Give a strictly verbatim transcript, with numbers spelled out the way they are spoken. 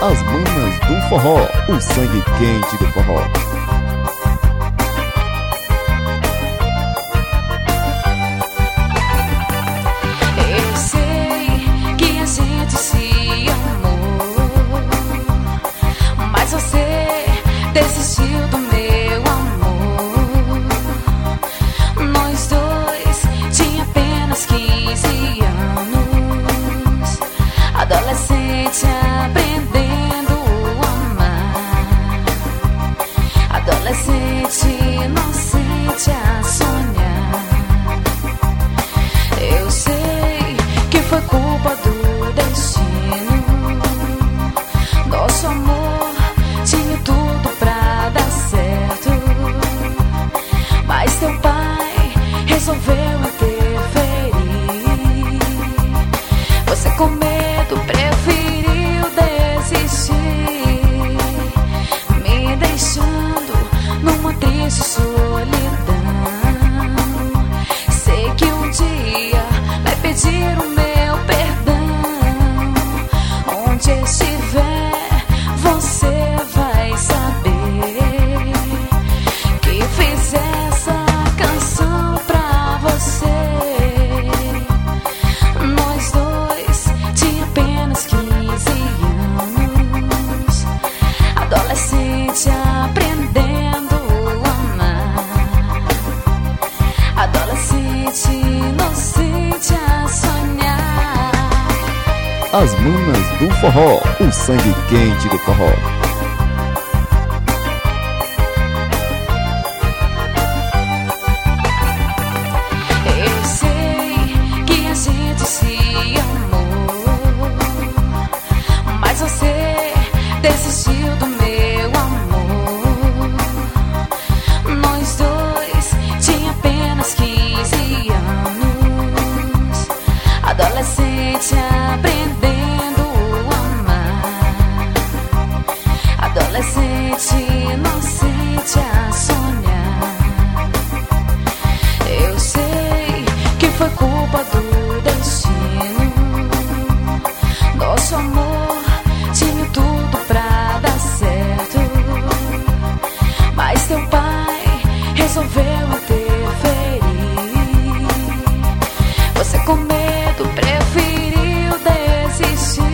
As manas do forró, o sangue quente do forró. Eu sei que a gente se amou, mas você desistiu do meu amor. Nós dois tinha apenas quinze anos, adolescente aprendendo a amar, adolescente inocente a sonhar. Eu sei que foi culpa do destino, nosso amor tinha tudo pra dar certo, mas teu pai resolveu interferir. Você com medo preferiu desistir, me deixando numa triste solidão. Sei que um dia vai pedir o meu perdão. Onde estiver, você vai saber que fiz essa canção pra você. Nós dois tinha apenas quinze anos, adolescente aprendendo a amar, adolescente inocente a sonhar. As manas do forró, o sangue quente do forró. Eu sei que a gente se amou, mas você desistiu do meu amor. Nós dois tinha apenas quinze anos, adolescente aprendendo a amar, adolescente inocente a sonhar. Eu sei que foi culpa do destino, nosso amor tinha tudo pra dar certo, mas teu pai resolveu interferir. Você com medo preferiu desistir,